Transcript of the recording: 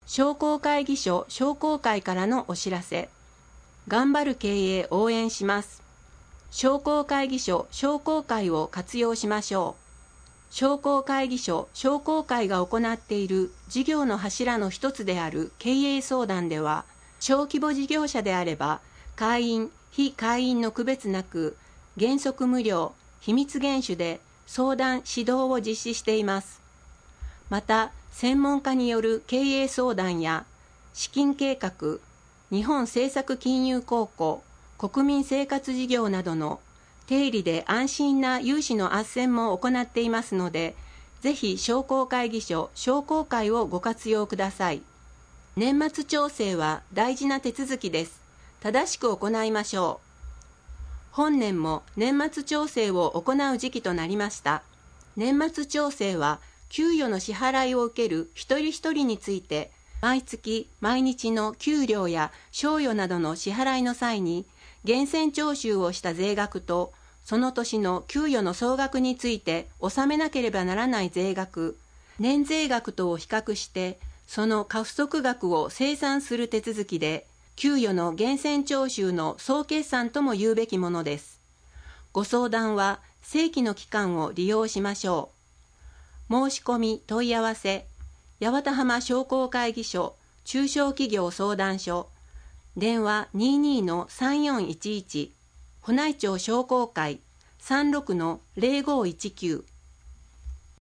商工会議所商工会からのお知らせ。頑張る経営応援します。商工会議所商工会を活用しましょう。商工会議所商工会が行っている事業の柱の一つである経営相談では、小規模事業者であれば会員・非会員の区別なく原則無料、秘密厳守で相談・指導を実施しています。また、専門家による経営相談や資金計画、日本政策金融公庫、国民生活事業などの低利で安心な融資の斡旋も行っていますので、ぜひ商工会議所商工会をご活用ください。年末調整は大事な手続きです。正しく行いましょう。本年も年末調整を行う時期となりました。年末調整は給与の支払いを受ける一人一人について、毎月毎日の給料や賞与などの支払いの際に源泉徴収をした税額とその年の給与の総額について納めなければならない税額、年税額とを比較してその過不足額を精算する手続きで、給与の源泉徴収の総決算とも言うべきものです。ご相談は正規の機関を利用しましょう。申し込み問い合わせ、八幡浜商工会議所中小企業相談所、電話 22-3411、保内町商工会 36-0519